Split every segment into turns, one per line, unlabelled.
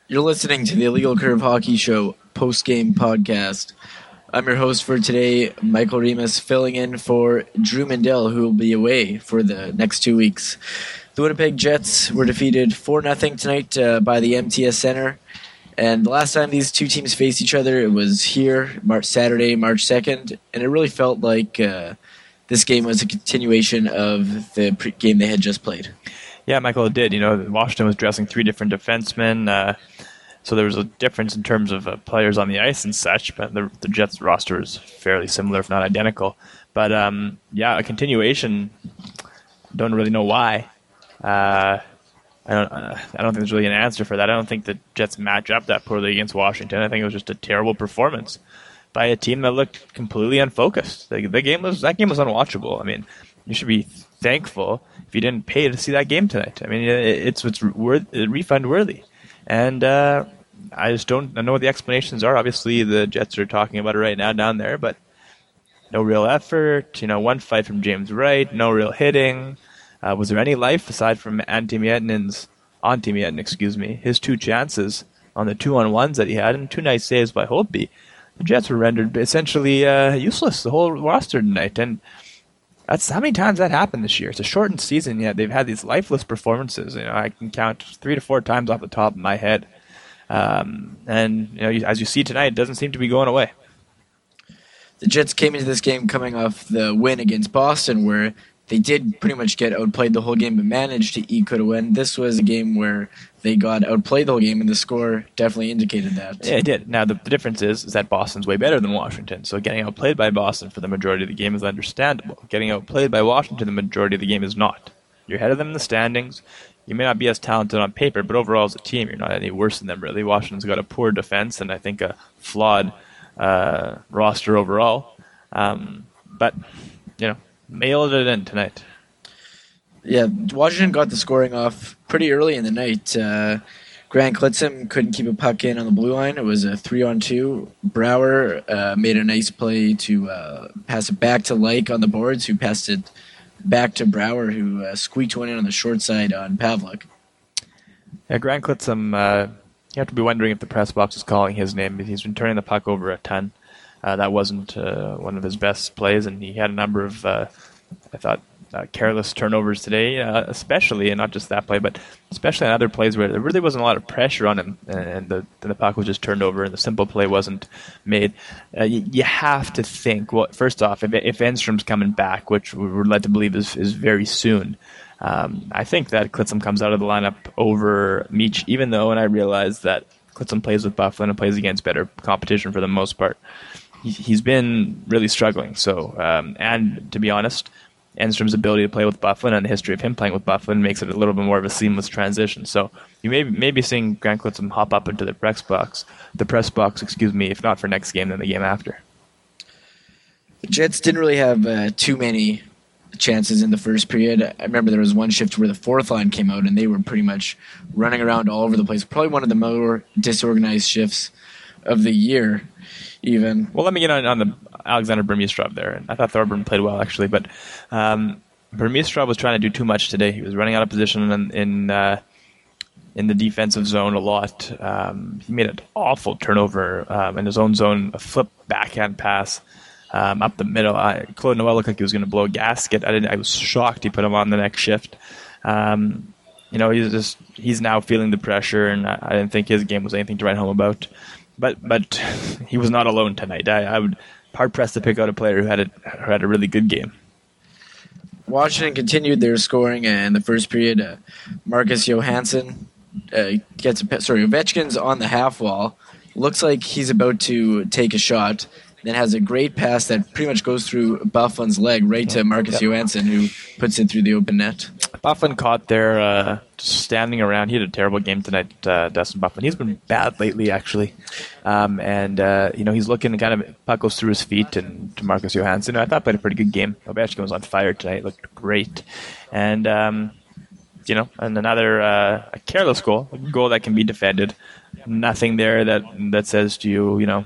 You're listening to the Illegal Curve Hockey Show post-game podcast. I'm your host for today, Michael Remus, filling in for Drew Mandel, who will be away for the next 2 weeks. The Winnipeg Jets were defeated 4-0 tonight by the MTS Center. And the last time these two teams faced each other, it was here, Saturday, March 2nd. And it really felt like this game was a continuation of the game they had just played.
Yeah, Michael, it did. Washington was dressing three different defensemen, so there was a difference in terms of players on the ice and such, but the Jets roster is fairly similar, if not identical. But, a continuation, don't really know why. I don't think there's really an answer for that. I don't think the Jets match up that poorly against Washington. I think it was just a terrible performance by a team that looked completely unfocused. That game was unwatchable. I mean, you should be thankful if you didn't pay to see that game tonight. I mean, it's refund worthy, and I don't know what the explanations are. Obviously, the Jets are talking about it right now down there, but no real effort. One fight from James Wright, no real hitting. Was there any life aside from Antti Miettinen, his two chances on the 2-on-1s that he had, and two nice saves by Holtby? The Jets were rendered essentially useless, the whole roster tonight, and that's how many times that happened this year. It's a shortened season, yet they've had these lifeless performances. I can count 3 to 4 times off the top of my head. As you see tonight, it doesn't seem to be going away.
The Jets came into this game coming off the win against Boston, where they did pretty much get outplayed the whole game, but managed to eke out a win. This was a game where they got outplayed the whole game, and the score definitely indicated that.
Yeah, it did. Now, the difference is that Boston's way better than Washington, so getting outplayed by Boston for the majority of the game is understandable. Getting outplayed by Washington the majority of the game is not. You're ahead of them in the standings. You may not be as talented on paper, but overall as a team, you're not any worse than them, really. Washington's got a poor defense and I think a flawed roster overall. Mailed it in tonight.
Yeah, Washington got the scoring off pretty early in the night. Grant Klitzem couldn't keep a puck in on the blue line. It was a 3-on-2. Brouwer made a nice play to pass it back to Laich on the boards, who passed it back to Brouwer, who squeaked one in on the short side on Pavlik.
Yeah, Grant Klitzem, you have to be wondering if the press box is calling his name. He's been turning the puck over a ton. That wasn't one of his best plays, and he had a number of, careless turnovers today, especially, and not just that play, but especially on other plays where there really wasn't a lot of pressure on him, and the puck was just turned over, and the simple play wasn't made. You have to think, well, first off, if Enstrom's coming back, which we're led to believe is very soon, I think that Klitzem comes out of the lineup over Meach, even though, and I realize that Klitzem plays with Byfuglien and plays against better competition for the most part. He's been really struggling. So, and to be honest, Enstrom's ability to play with Byfuglien and the history of him playing with Byfuglien makes it a little bit more of a seamless transition. So you may be seeing Grant Klitzem hop up into the press box, if not for next game, then the game after.
The Jets didn't really have too many chances in the first period. I remember there was one shift where the fourth line came out, and they were pretty much running around all over the place. Probably one of the more disorganized shifts of the year, even.
Well, let me get on the Alexander Burmistrov there. I thought Thorburn played well, actually, but Burmistrov was trying to do too much today. He was running out of position in the defensive zone a lot. He made an awful turnover in his own zone, a flip backhand pass up the middle. Claude Noel looked like he was going to blow a gasket. I was shocked he put him on the next shift. He's now feeling the pressure, and I didn't think his game was anything to write home about. But he was not alone tonight. I would hard-pressed to pick out a player who had a really good game.
Washington continued their scoring in the first period. Marcus Johansson Ovechkin's on the half wall. Looks like he's about to take a shot. Then has a great pass that pretty much goes through Byfuglien's leg right to Marcus Johansson, who puts it through the open net.
Byfuglien caught there standing around. He had a terrible game tonight, Dustin Byfuglien. He's been bad lately, actually. He's looking kind of puck goes through his feet and to Marcus Johansson. I thought played a pretty good game. Ovechkin was on fire tonight. Looked great. And another a careless goal, a goal that can be defended. Nothing there that says to you,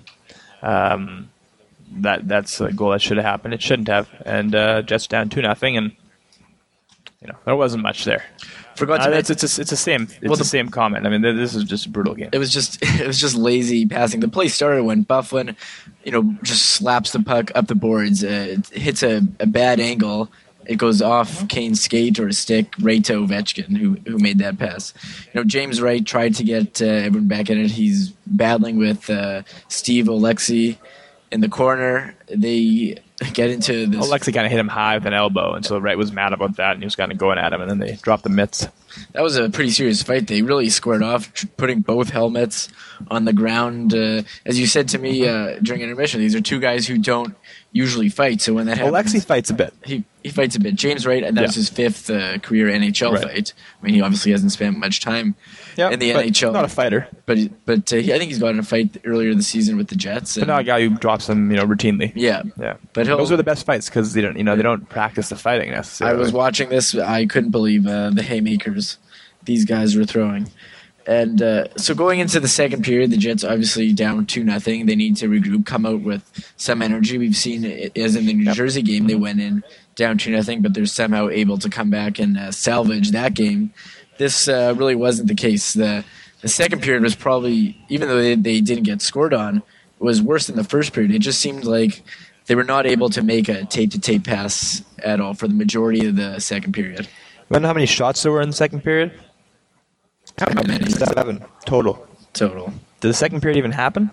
that's a goal that should have happened. It shouldn't have. And Jets down 2-0, and there wasn't much there.
Forgot to mention,
it's the same. It's the same comment. I mean, this is just a brutal game.
it was just lazy passing. The play started when Bufflin, just slaps the puck up the boards. It hits a bad angle. It goes off Kane's skate or stick right to Ovechkin, who made that pass. James Wright tried to get everyone back in it. He's battling with Steve Oleksy in the corner. They get into this.
Oleksy kind of hit him high with an elbow, and so Wright was mad about that, and he was kind of going at him, and then they dropped the mitts.
That was a pretty serious fight. They really squared off, putting both helmets on the ground. As you said to me during intermission, these are two guys who don't usually fight. So when that happens,
Oleksy fights a bit.
He fights a bit. James Wright, and that's his fifth career NHL fight. I mean, he obviously hasn't spent much time in the NHL.
Not a fighter,
but I think he's got in a fight earlier this season with the Jets.
But not a guy who drops them, routinely.
Yeah.
But those are the best fights because they don't practice the fighting necessarily.
I was watching this. I couldn't believe the haymakers these guys were throwing. And so going into the second period, the Jets obviously down 2-0. They need to regroup, come out with some energy. We've seen it, as in the New Jersey game, they went in down 2-0, but they're somehow able to come back and salvage that game. This really wasn't the case. The second period was probably, even though they didn't get scored on, was worse than the first period. It just seemed like they were not able to make a tape-to-tape pass at all for the majority of the second period.
Remember how many shots there were in the second period?
How many?
7 total.
Did
the second period even happen?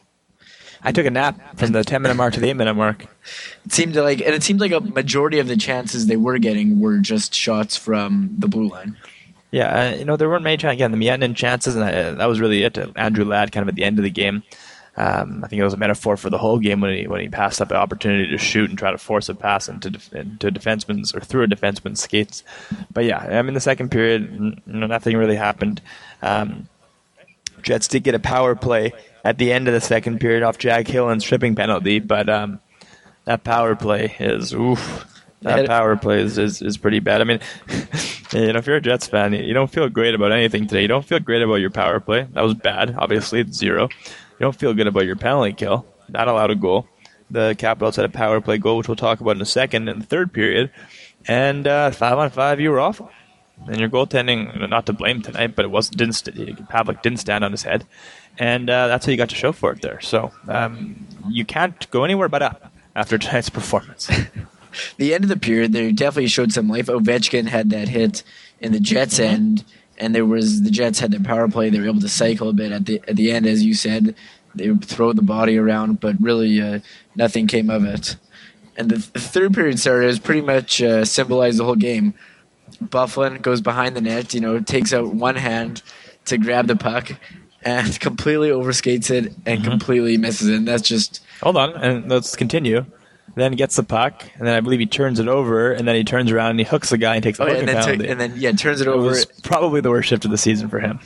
I took a nap from the 10-minute mark to the 8-minute mark.
It seemed like a majority of the chances they were getting were just shots from the blue line.
Yeah, there weren't many chances. Again, the Miettinen chances, and that was really it. Andrew Ladd kind of at the end of the game. I think it was a metaphor for the whole game when he passed up an opportunity to shoot and try to force a pass into defenseman's or through a defenseman's skates. But yeah, I mean the second period, nothing really happened. Jets did get a power play at the end of the second period off Jack Hillen's tripping penalty, but that power play is oof. That power play is pretty bad. I mean, if you're a Jets fan, you don't feel great about anything today. You don't feel great about your power play. That was bad. Obviously, it's 0. You don't feel good about your penalty kill. That allowed a goal. The Capitals had a power play goal, which we'll talk about in a second, in the third period. And 5-on-5, you were awful. And your goaltending, not to blame tonight, but Pavelec didn't stand on his head. And that's what you got to show for it there. So you can't go anywhere but up after tonight's performance.
The end of the period, they definitely showed some life. Ovechkin had that hit in the Jets' end. And the Jets had their power play. They were able to cycle a bit at the end, as you said. They would throw the body around, but really nothing came of it. And the third period started. It was pretty much symbolized the whole game. Bufflin goes behind the net, takes out one hand to grab the puck and completely overskates it and completely misses it. And that's just...
Hold on, and let's continue. Then gets the puck, and then I believe he turns it over, and then he turns around and he hooks the guy and takes a hooking penalty.
And then turns it over.
It was probably the worst shift of the season for him.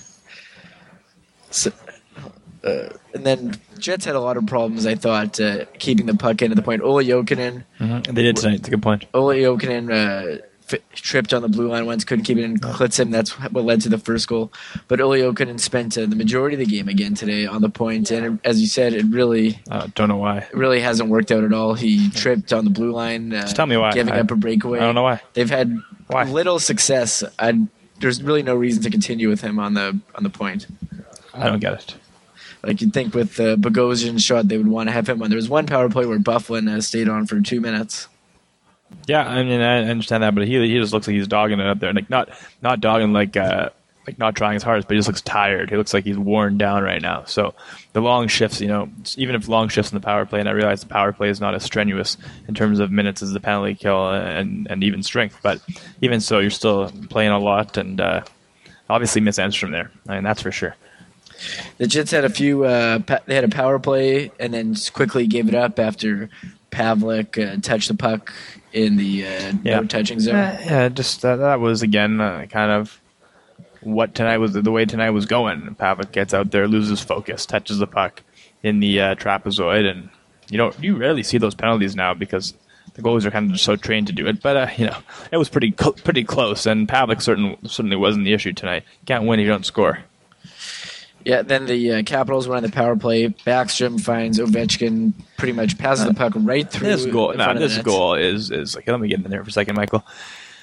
So, and then Jets had a lot of problems, I thought, keeping the puck in at the point. Ole Jokinen.
They did tonight. It's a good point.
Ole Jokinen tripped on the blue line once, couldn't keep it in. Klitzim, that's what led to the first goal. But Ole Jokinen spent the majority of the game again today on the point, and as you said, it really
don't know why.
It really hasn't worked out at all. He tripped on the blue line,
just tell me why.
Giving up a breakaway.
I don't know why.
They've had little success. There's really no reason to continue with him on the point.
I don't get it.
Like you'd think with Bogosian's shot, they would want to have him on. There was one power play where Bufflin stayed on for 2 minutes.
Yeah, I mean, I understand that, but he just looks like he's dogging it up there. Like not dogging like not trying his hardest, but he just looks tired. He looks like he's worn down right now. So the long shifts, even if long shifts in the power play, and I realize the power play is not as strenuous in terms of minutes as the penalty kill and even strength, but even so, you're still playing a lot and obviously miss Enstrom there. I mean, that's for sure.
The Jets had they had a power play and then just quickly gave it up after Pavelec touched the puck in the no touching zone.
That was again kind of what tonight was, the way tonight was going. Pavelec gets out there, loses focus, touches the puck in the trapezoid, and you rarely see those penalties now because the goalies are kind of just so trained to do it. But it was pretty close, and Pavelec certainly wasn't the issue tonight. You can't win if you don't score.
Yeah, then the Capitals were on the power play. Backstrom finds Ovechkin, pretty much passes the puck right through.
This goal is like, let me get in there for a second, Michael.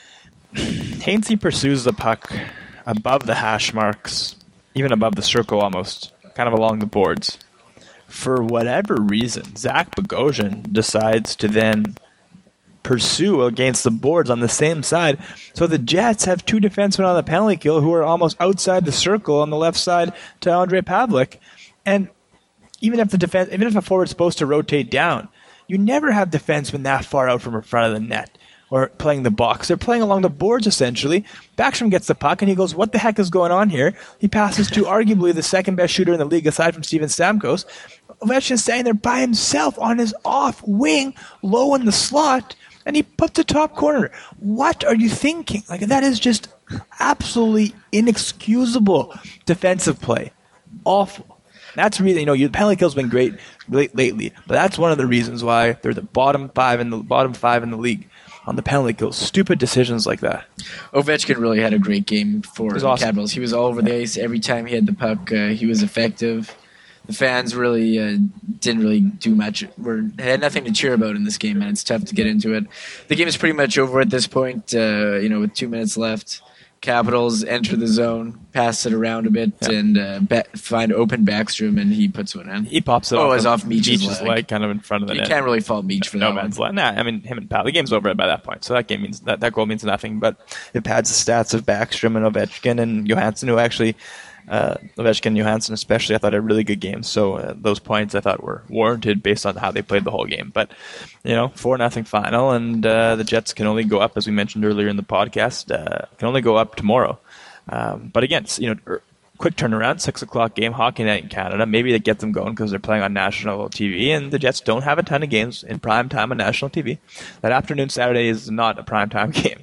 Hainsey pursues the puck above the hash marks, even above the circle almost, kind of along the boards. For whatever reason, Zach Bogosian decides to then pursue against the boards on the same side. So the Jets have two defensemen on the penalty kill who are almost outside the circle on the left side to Andre Pavlik. And even if a forward's supposed to rotate down, you never have defensemen that far out from in front of the net or playing the box. They're playing along the boards, essentially. Backstrom gets the puck, and he goes, what the heck is going on here? He passes to arguably the second-best shooter in the league, aside from Steven Stamkos. Ovechkin's standing there by himself on his off wing, low in the slot, and he puts the top corner. What are you thinking? Like, that is just absolutely inexcusable defensive play. Awful. That's really, the penalty kill's been great lately, but that's one of the reasons why they're the bottom five in the league on the penalty kills. Stupid decisions like that.
Ovechkin really had a great game for the
awesome.
Capitals. He was all over the ice every time he had the puck. He was effective. The fans really didn't really do much. Had nothing to cheer about in this game, and it's tough to get into it. The game is pretty much over at this point. With 2 minutes left, Capitals enter the zone, pass it around a bit, and find open Backstrom, and he puts one in.
He pops it
off Meech's
leg, kind of in front of the net.
You can't really fault Meech for that.
No man's land. Nah, I mean, him and Pat. The game's over by that point, so that game means that goal means nothing. But it pads the stats of Backstrom and Ovechkin and Johansson, who actually. Ovechkin and Johansson especially, I thought, had a really good game. So those points I thought were warranted based on how they played the whole game. But 4-0 final, and the Jets can only go up, as we mentioned earlier in the podcast, can only go up tomorrow. But again, quick turnaround, 6 o'clock game, Hockey Night in Canada. Maybe they get them going because they're playing on national TV, and the Jets don't have a ton of games in prime time on national TV. That afternoon Saturday is not a prime time game.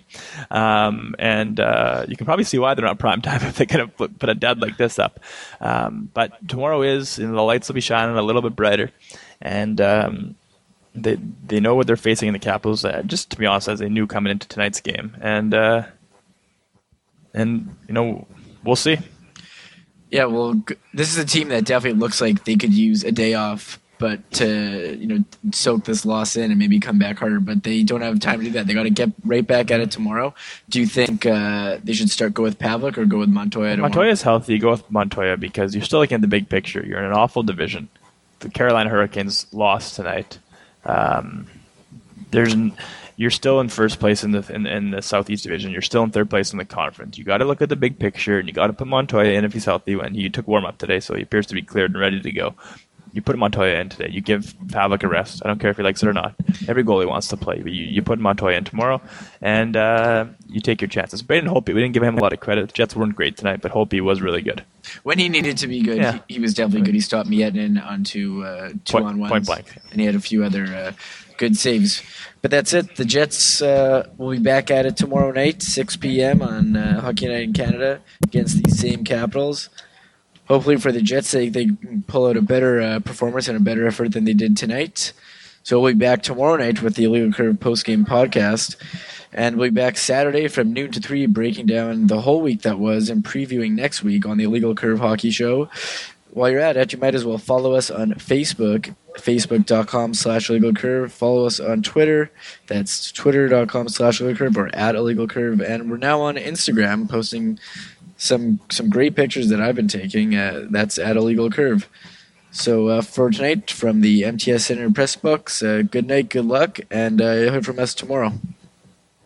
And you can probably see why they're not prime time if they're going to put a dud like this up. But tomorrow is, the lights will be shining a little bit brighter, and they know what they're facing in the Capitals, just to be honest, as they knew coming into tonight's game. And we'll see.
Yeah, well, this is a team that definitely looks like they could use a day off, but to soak this loss in and maybe come back harder. But they don't have time to do that. They got to get right back at it tomorrow. Do you think they should go with Pavlik or go with Montoya?
Montoya's healthy. Go with Montoya because you're still looking at the big picture. You're in an awful division. The Carolina Hurricanes lost tonight. You're still in first place in the Southeast Division. You're still in third place in the conference. You got to look at the big picture, and you got to put Montoya in if he's healthy. When he took warm up today, so he appears to be cleared and ready to go. You put Montoya in today. You give Pavlik a rest. I don't care if he likes it or not. Every goalie wants to play, but you put Montoya in tomorrow, and you take your chances. Braden Holtby, we didn't give him a lot of credit. The Jets weren't great tonight, but Holtby was really good.
When he needed to be good, he was definitely good. He stopped Miettinen onto two-on-ones.
Point blank.
And he had a few other good saves. But that's it. The Jets will be back at it tomorrow night, 6 p.m. on Hockey Night in Canada against these same Capitals. Hopefully for the Jets' sake, they can pull out a better performance and a better effort than they did tonight. So we'll be back tomorrow night with the Illegal Curve post-game podcast. And we'll be back Saturday from noon to 3, breaking down the whole week that was and previewing next week on the Illegal Curve Hockey Show. While you're at it, you might as well follow us on Facebook, facebook.com/illegalcurve. Follow us on Twitter. That's twitter.com/illegalcurve or @illegalcurve. And we're now on Instagram, posting some great pictures that I've been taking. That's @illegalcurve. So for tonight, from the MTS Center Press Box, good night, good luck, and you'll hear from us tomorrow.